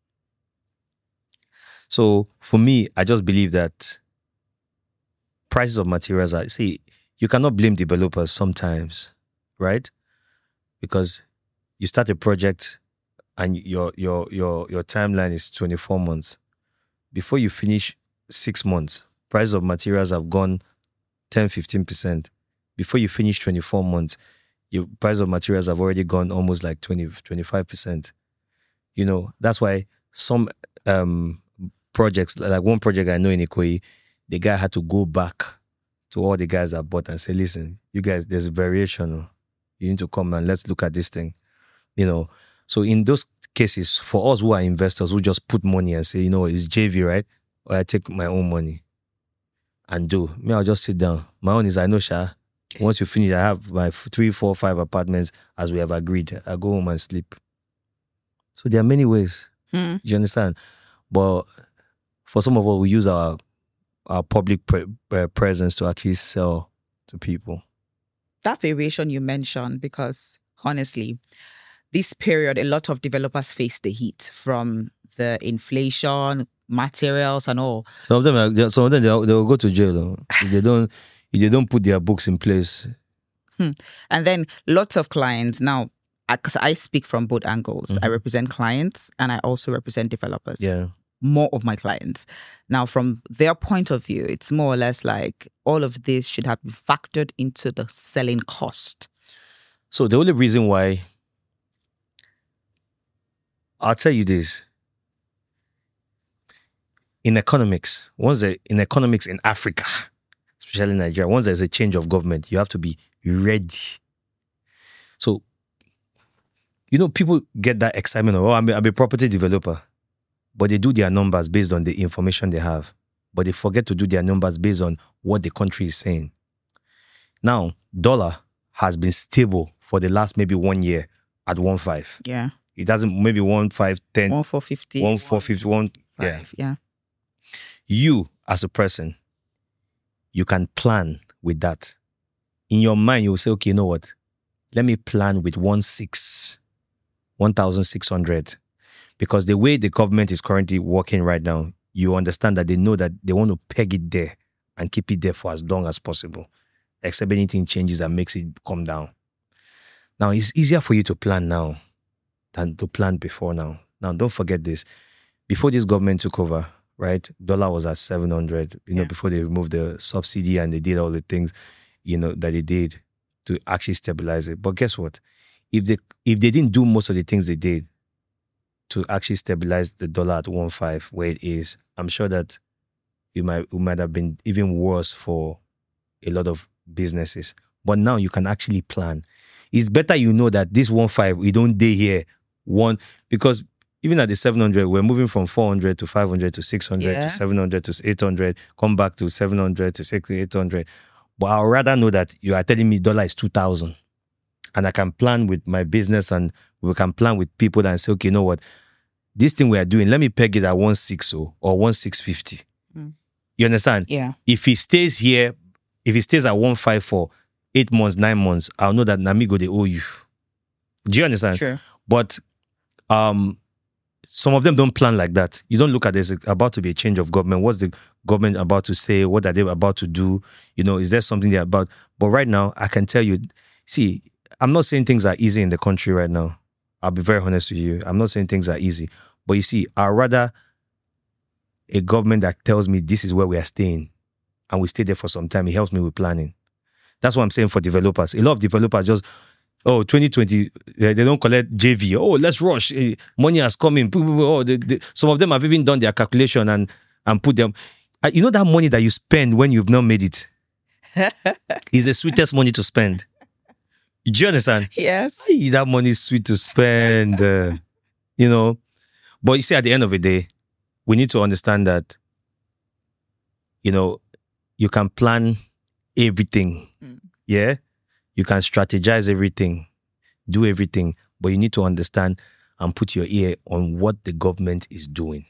So for me, I just believe that prices of materials you cannot blame developers sometimes, right? Because you start a project and your timeline is 24 months. Before you finish 6 months, price of materials have gone 10-15%. Before you finish 24 months, your price of materials have already gone almost like 20-25%. That's why some projects, like one project I know in Ikoyi, the guy had to go back to all the guys that bought and say, listen, you guys, there's a variation. You need to come and let's look at this thing. So in those cases, for us who are investors who just put money and say, it's JV, right? Or I take my own money and do. I'll just sit down. My own is, I know, Sha, once you finish, I have my 3, 4, 5 apartments as we have agreed. I go home and sleep. So there are many ways. You understand? But for some of us, we use our public presence to actually sell to people. That variation you mentioned, because honestly, this period, a lot of developers face the heat from the inflation, materials and all. Some of them they'll go to jail if they don't put their books in place. And then lots of clients now, because I speak from both angles. I represent clients and I also represent developers. Yeah. More of my clients. Now, from their point of view, it's more or less like all of this should have been factored into the selling cost. So the only reason why, I'll tell you this. In economics in Africa, especially Nigeria, once there's a change of government, you have to be ready. So, people get that excitement of, I'm a property developer. But they do their numbers based on the information they have. But they forget to do their numbers based on what the country is saying. Now, dollar has been stable for the last maybe 1 year at 1.5. Yeah. It doesn't, maybe 1.5, 10. 1.450. 1.450, yeah. You, as a person, you can plan with that. In your mind, you will say, okay, you know what? Let me plan with 1,600. Because the way the government is currently working right now, you understand that they know that they want to peg it there and keep it there for as long as possible, except anything changes and makes it come down. Now, it's easier for you to plan now than to plan before now. Now, don't forget this. Before this government took over, right, dollar was at 700, before they removed the subsidy and they did all the things, that they did to actually stabilize it. But guess what? If they didn't do most of the things they did to actually stabilize the dollar at 1.5 where it is, I'm sure that it might have been even worse for a lot of businesses. But now you can actually plan. It's better that this 1.5, we don't day here because even at the 700, we're moving from 400 to 500 to 600 to 700 to 800, come back to 700 to 800. But I'd rather know that you are telling me dollar is 2,000 and I can plan with my business and we can plan with people and say, okay, you know what? this thing we are doing, let me peg it at 1.6 or 1.650. You understand? Yeah. If he stays here, if he stays at 1.5 for 8 months, 9 months, I'll know that Namigo, they owe you. Do you understand? Sure. But some of them don't plan like that. You don't look at there's about to be a change of government. What's the government about to say? What are they about to do? You know, is there something they're about? But right now, I can tell you, see, I'm not saying things are easy in the country right now. I'll be very honest with you. I'm not saying things are easy. But you see, I'd rather a government that tells me this is where we are staying and we stay there for some time. It helps me with planning. That's what I'm saying for developers. A lot of developers just, 2020, they don't collect JV. Oh, let's rush. Money has come in. Oh, some of them have even done their calculation and put them. You know that money that you spend when you've not made it is the sweetest money to spend. Do you understand? Yes. That money is sweet to spend, you know. But you see, at the end of the day, we need to understand that, you know, you can plan everything. Yeah? You can strategize everything, do everything, but you need to understand and put your ear on what the government is doing.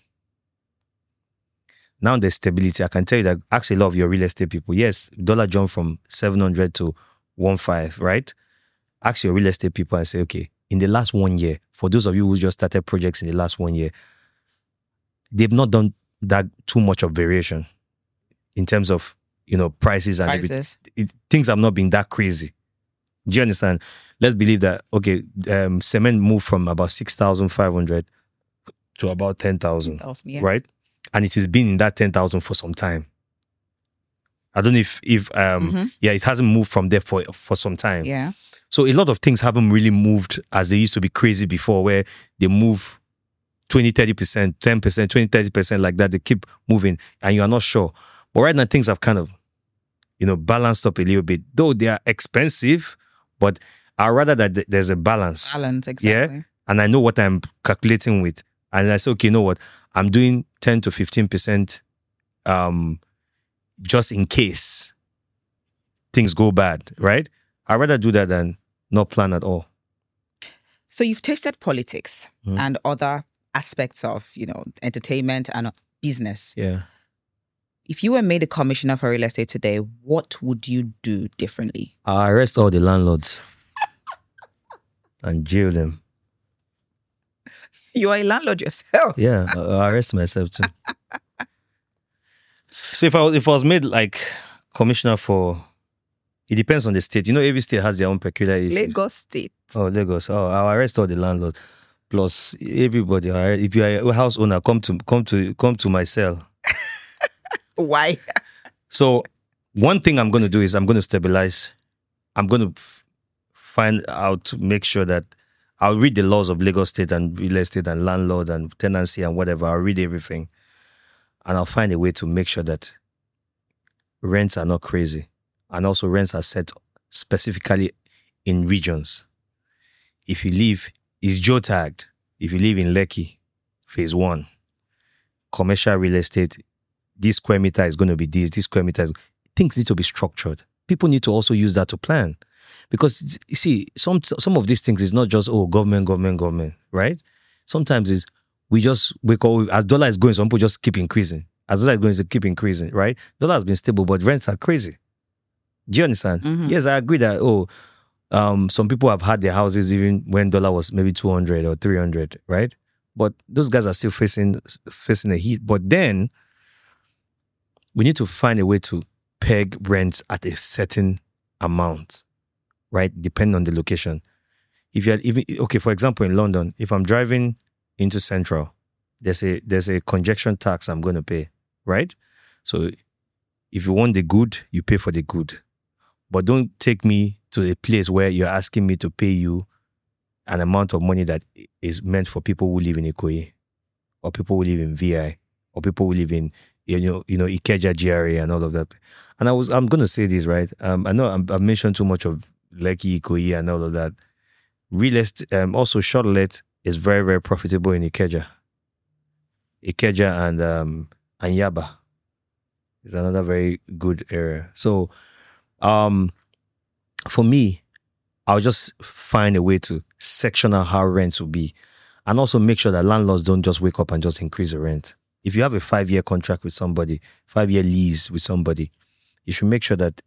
Now there's stability. I can tell you that ask a lot of your real estate people. Yes, dollar jumped from 700 to 1.5, right? Ask your real estate people and say, okay, in the last 1 year, for those of you who just started projects in the last 1 year, they've not done that too much of variation in terms of, you know, prices and everything. Things have not been that crazy. Do you understand? Let's believe that, okay, cement moved from about 6,500 to about 10,000, yeah. right? And it has been in that 10,000 for some time. I don't know if it hasn't moved from there for some time. Yeah. So a lot of things haven't really moved as they used to be crazy before, where they move 20, 30%, 10%, 20, 30% like that. They keep moving and you are not sure. But right now, things have kind of, you know, balanced up a little bit. Though they are expensive, but I'd rather that there's a balance. Balance, exactly. Yeah? And I know what I'm calculating with. And I say, okay, you know what? I'm doing 10 to 15% just in case things go bad, right? I'd rather do that than not plan at all. So you've tasted politics and other aspects of, you know, entertainment and business. Yeah. If you were made a commissioner for real estate today, what would you do differently? I'll arrest all the landlords and jail them. You are a landlord yourself. Yeah, I'll arrest myself too. So if I was made like commissioner for, it depends on the state. You know, every state has their own peculiar issues. Lagos State. Oh, Lagos. Oh, I'll arrest all the landlords. Plus everybody. If you are a house owner, come to my cell. Why? So one thing I'm going to do is I'm going to stabilize. I'm going to find out to make sure that I'll read the laws of Lagos State and real estate and landlord and tenancy and whatever. I'll read everything. And I'll find a way to make sure that rents are not crazy. And also rents are set specifically in regions. If you live, it's geotagged. If you live in Lekki, phase 1, commercial real estate, this square meter is going to be this square meter. Things need to be structured. People need to also use that to plan. Because, you see, some of these things is not just, government, right? Sometimes it's, we call, as dollar is going, some people just keep increasing. As dollar is going, they keep increasing, right? Dollar has been stable, but rents are crazy. Do you understand? Mm-hmm. Yes, I agree that, some people have had their houses even when dollar was maybe 200 or 300, right? But those guys are still facing a heat. But then, we need to find a way to peg rents at a certain amount, right? Depending on the location. If you're for example, in London, if I'm driving into Central, there's a congestion tax I'm going to pay, right? So if you want the good, you pay for the good. But don't take me to a place where you're asking me to pay you an amount of money that is meant for people who live in Ikoyi, or people who live in VI, or people who live in Ikeja GRA and all of that. And I'm going to say this, right? I know I've mentioned too much of Lekki, Ikoyi and all of that. Real estate, also short-let is very, very profitable in Ikeja. Ikeja and Yaba is another very good area. So, for me, I'll just find a way to section out how rents will be. And also make sure that landlords don't just wake up and just increase the rent. If you have a 5-year contract with somebody, 5-year lease with somebody, you should make sure that,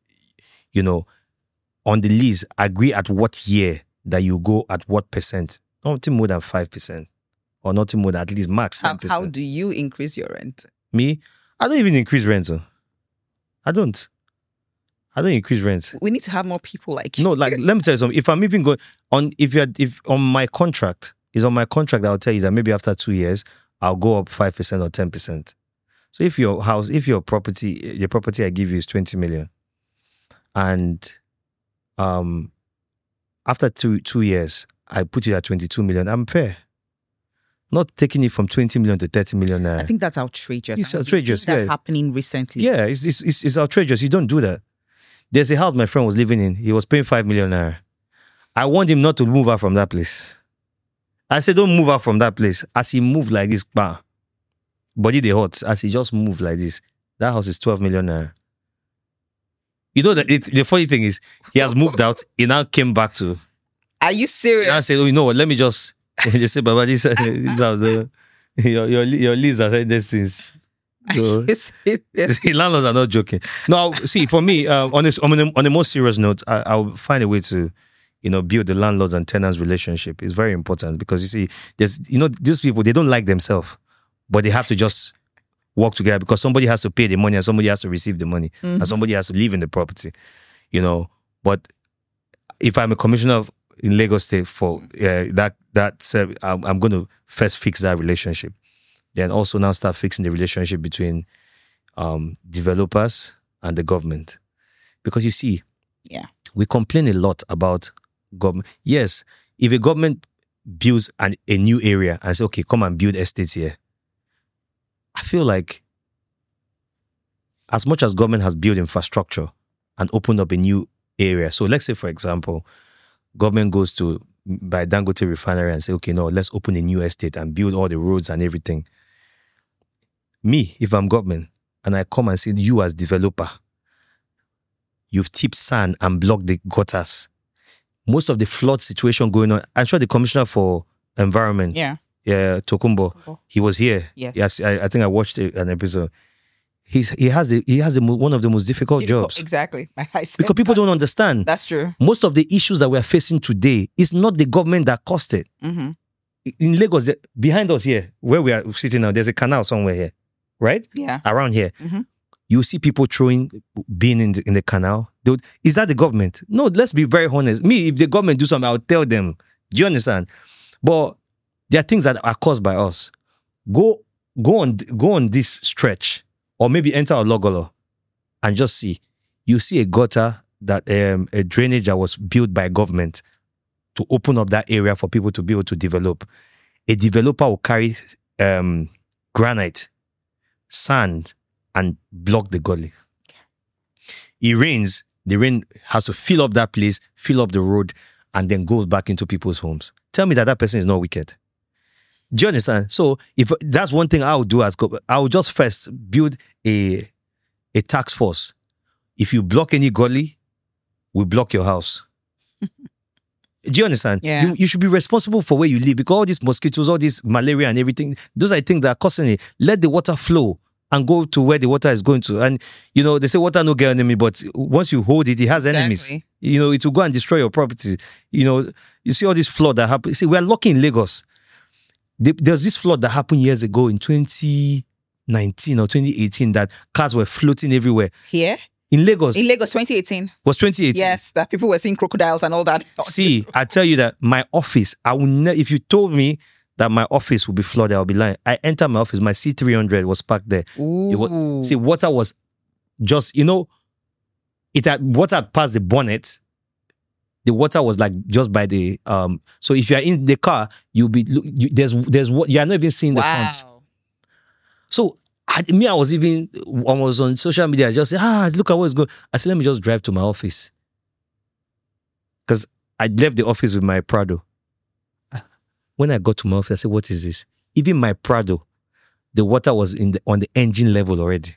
on the lease, agree at what year that you go at what percent. Nothing more than 5%. Or nothing more than at least max 10%. How do you increase your rent? Me? I don't even increase rent. I don't increase rent. We need to have more people like you. No, like, let me tell you something. If I'm even going on, if on my contract, I'll tell you that maybe after 2 years, I'll go up 5% or 10%. So if your property, the property I give you is 20 million, and after two years, I put it at 22 million, I'm fair. Not taking it from 20 million to 30 million. I think that's outrageous. It's outrageous. That's happening recently. Yeah, it's outrageous. You don't do that. There's a house my friend was living in. He was paying 5 million naira. I want him not to move out from that place. I said, don't move out from that place. As he moved like this, body they hot. As he just moved like this, that house is 12 million naira. You know that the funny thing is, he has moved out. He now came back to. Are you serious? I said, oh, you know what? Let me just. They say, Baba, this house, your lease has ended since. So, see, landlords are not joking. No, see, for me, on a more serious note, I'll find a way to, build the landlords and tenants relationship. It's very important because you see, there's, these people, they don't like themselves, but they have to just work together because somebody has to pay the money and somebody has to receive the money and somebody has to live in the property, But if I'm a commissioner in Lagos State for I'm going to first fix that relationship. Then also now start fixing the relationship between developers and the government. Because you see, we complain a lot about government. Yes, if a government builds a new area and say, okay, come and build estates here, I feel like as much as government has built infrastructure and opened up a new area, so let's say, for example, government goes to by Dangote refinery and say, okay, no, let's open a new estate and build all the roads and everything. Me, if I'm government, and I come and say, you as developer, you've tipped sand and blocked the gutters. Most of the flood situation going on, I'm sure the Commissioner for Environment, Tokumbo, he was here. Yes, I think I watched an episode. He has one of the most difficult jobs. Exactly. Because people don't understand. That's true. Most of the issues that we are facing today is not the government that caused it. Mm-hmm. In Lagos, behind us here, where we are sitting now, there's a canal somewhere here, right? Yeah. Around here. Mm-hmm. You see people throwing bin in the canal. Is that the government? No, let's be very honest. Me, if the government do something, I'll tell them. Do you understand? But there are things that are caused by us. Go on this stretch. Or maybe enter Ologolo and just see. You see a gutter, that a drainage that was built by government to open up that area for people to be able to develop. A developer will carry granite, sand, and block the gully. It rains, the rain has to fill up that place, fill up the road, and then goes back into people's homes. Tell me that person is not wicked. Do you understand? So if that's one thing I would do, I would just first build a task force. If you block any gully, we block your house. Do you understand? Yeah. You should be responsible for where you live because all these mosquitoes, all this malaria and everything, those are things that are causing it. Let the water flow and go to where the water is going to. And, they say water no get enemy, but once you hold it, it has enemies. It will go and destroy your property. You see all this flood that happen. See, we are lucky in Lagos. There's this flood that happened years ago in 2019 or 2018 that cars were floating everywhere. Here? In Lagos. In Lagos, 2018. Was 2018? Yes, that people were seeing crocodiles and all that. See, I tell you that my office, if you told me that my office would be flooded, I'll be lying. I entered my office, my C300 was parked there. Water was just, water had passed the bonnet. The water was like just by the so if you are in the car, you'll be there's what you are not even seeing the front. So I was on social media. I just said, look at what's going. I said, let me just drive to my office because I left the office with my Prado. When I got to my office, I said, what is this? Even my Prado, the water was on the engine level already.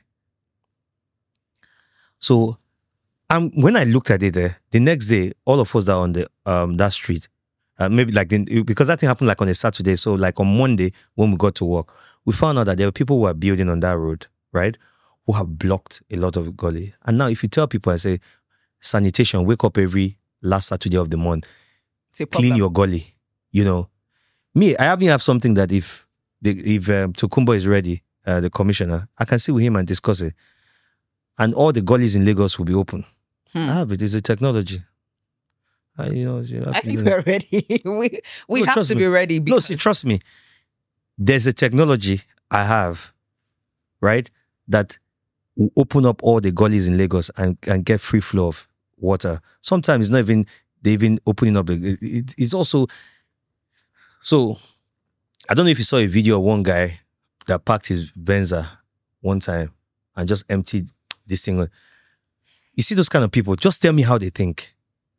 So. When I looked at it the next day, all of us that are on the that street, maybe like because that thing happened like on a Saturday. So like on Monday when we got to work, we found out that there were people who are building on that road, right, who have blocked a lot of gully. And now if you tell people, I say, sanitation, wake up every last Saturday of the month, clean your gully. You know, me, I haven't have something that if Tokumbo is ready, the commissioner, I can sit with him and discuss it. And all the gullies in Lagos will be open. I have it. It's a technology. I think we're ready. we have to be ready. No, see, trust me. There's a technology I have, right, that will open up all the gullies in Lagos and get free flow of water. Sometimes it's not even they even opening up. It's also so. I don't know if you saw a video of one guy that parked his Venza one time and just emptied this thing. You see those kind of people. Just tell me how they think.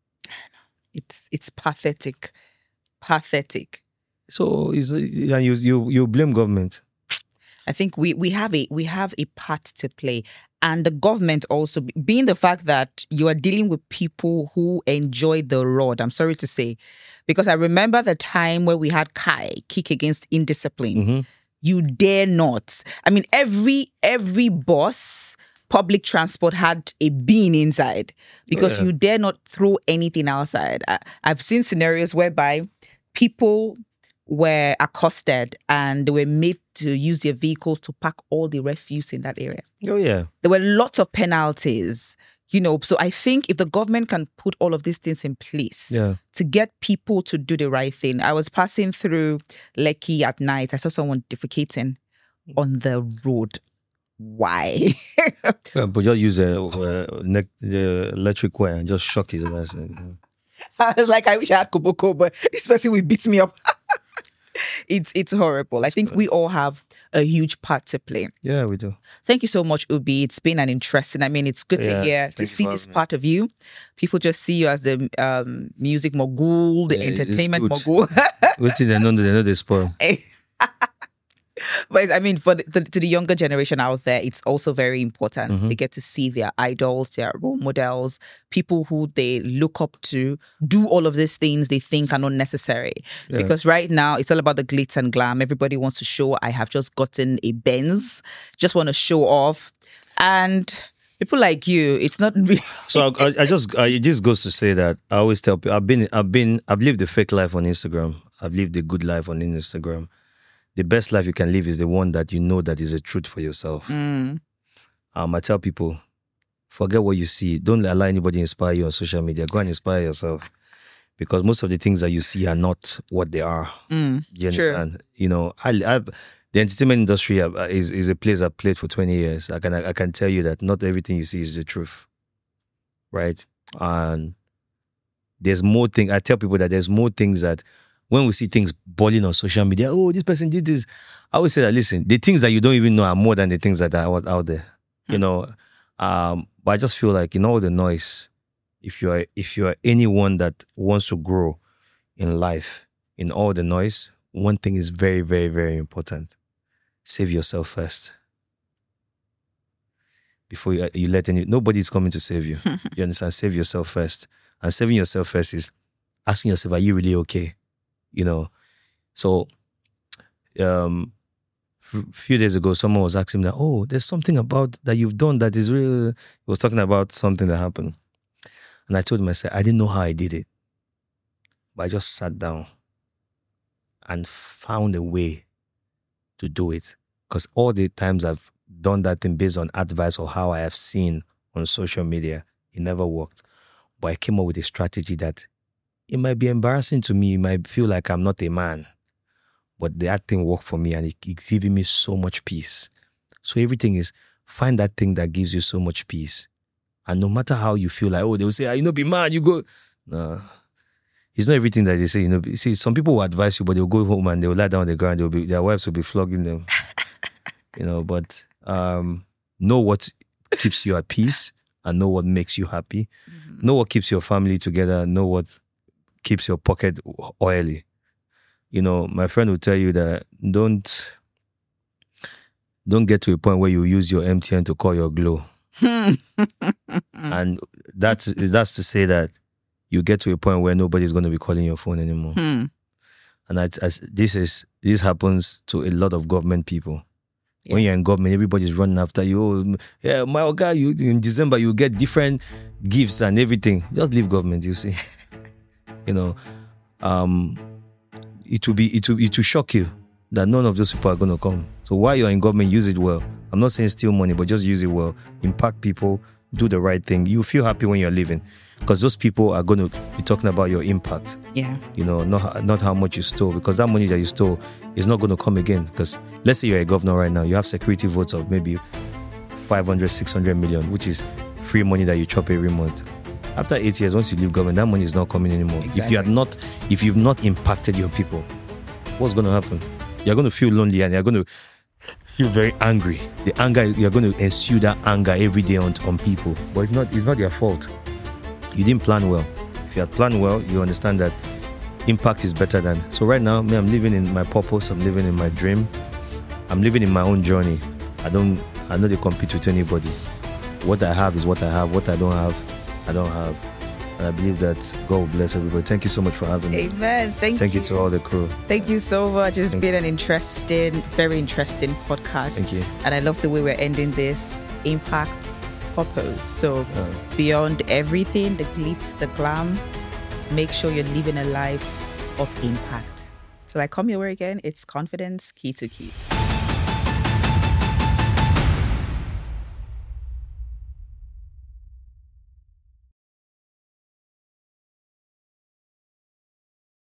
It's pathetic. Pathetic. So you blame government. I think we have a part to play, and the government also being the fact that you are dealing with people who enjoy the rod. I'm sorry to say, because I remember the time where we had Kai kick against indiscipline. Mm-hmm. You dare not. I mean, every bus, public transport had a bin inside because you dare not throw anything outside. I've seen scenarios whereby people were accosted and they were made to use their vehicles to pack all the refuse in that area. Oh, yeah. There were lots of penalties, so I think if the government can put all of these things in place to get people to do the right thing. I was passing through Lekki at night. I saw someone defecating on the road. Why? But just use the electric wire and just shock his ass. I was like, I wish I had Koboko, but this person will beat me up. It's horrible. I think we all have a huge part to play. Yeah, we do. Thank you so much, Ubi. It's been an interesting. I mean, it's good to see this part of you. People just see you as the music mogul, the entertainment mogul. Wait till they know they spoil. But I mean, to the younger generation out there, it's also very important. Mm-hmm. They get to see their idols, their role models, people who they look up to, do all of these things they think are not necessary. Yeah. Because right now, it's all about the glitz and glam. Everybody wants to show, I have just gotten a Benz, just want to show off. And people like you, it's not really... So it just goes to say that I always tell people, I've lived the fake life on Instagram. I've lived the good life on Instagram. The best life you can live is the one that you know that is a truth for yourself. I tell people, forget what you see. Don't allow anybody inspire you on social media. Go and inspire yourself. Because most of the things that you see are not what they are. Do you understand? True. The entertainment industry is a place I've played for 20 years. I can tell you that not everything you see is the truth. Right? And there's more things. I tell people that there's more things that when we see things boiling on social media, oh, this person did this. I always say that, listen, the things that you don't even know are more than the things that are out there. But I just feel like in all the noise, if you are anyone that wants to grow in life, in all the noise, one thing is very, very, very important. Save yourself first. Before you let nobody's coming to save you. You understand? Save yourself first. And saving yourself first is asking yourself, are you really okay? So a few days ago, someone was asking me that, oh, there's something about that you've done that is real. He was talking about something that happened. And I told him, I said, I didn't know how I did it. But I just sat down and found a way to do it. Because all the times I've done that thing based on advice or how I have seen on social media, it never worked. But I came up with a strategy that it might be embarrassing to me. It might feel like I'm not a man. But that thing worked for me and it's giving me so much peace. So everything is, find that thing that gives you so much peace. And no matter how you feel like, oh, they will say, be mad, you go. No. It's not everything that they say. See, some people will advise you, but they'll go home and they'll lie down on the ground. Their wives will be flogging them. But know what keeps you at peace and know what makes you happy. Mm-hmm. Know what keeps your family together. Know what keeps your pocket oily. My friend will tell you that don't get to a point where you use your MTN to call your Glow. And that's to say that you get to a point where nobody's going to be calling your phone anymore. And this happens to a lot of government people. Yeah. When you're in government, everybody's running after you. Oh, yeah, my guy, you in December you get different gifts and everything. Just leave government, you see. You know, it will shock you that none of those people are going to come. So while you're in government, use it well. I'm not saying steal money, but just use it well. Impact people, do the right thing. You feel happy when you're leaving, because those people are going to be talking about your impact. Yeah. You know, not how much you stole, because that money that you stole is not going to come again. Because let's say you're a governor right now, you have security votes of maybe 500, 600 million, which is free money that you chop every month. After 8 years, once you leave government, that money is not coming anymore. Exactly. If you've not impacted your people, what's going to happen? You're going to feel lonely and you're going to feel very angry. The anger, you're going to ensue that anger every day on people. But it's not their fault. You didn't plan well. If you had planned well, you understand that impact is better than. So right now, I'm living in my purpose. I'm living in my dream. I'm living in my own journey. I know they compete with anybody. What I have is what I have. What I don't have, I don't have. And I believe that God will bless everybody. Thank you so much for having me. Amen. Thank you to all the crew. Thank you so much. It's been an very interesting podcast. Thank you. And I love the way we're ending this. Impact, purpose. So beyond everything, the glitz, the glam, make sure you're living a life of impact. Till I come your way again, it's confidence, key to keys.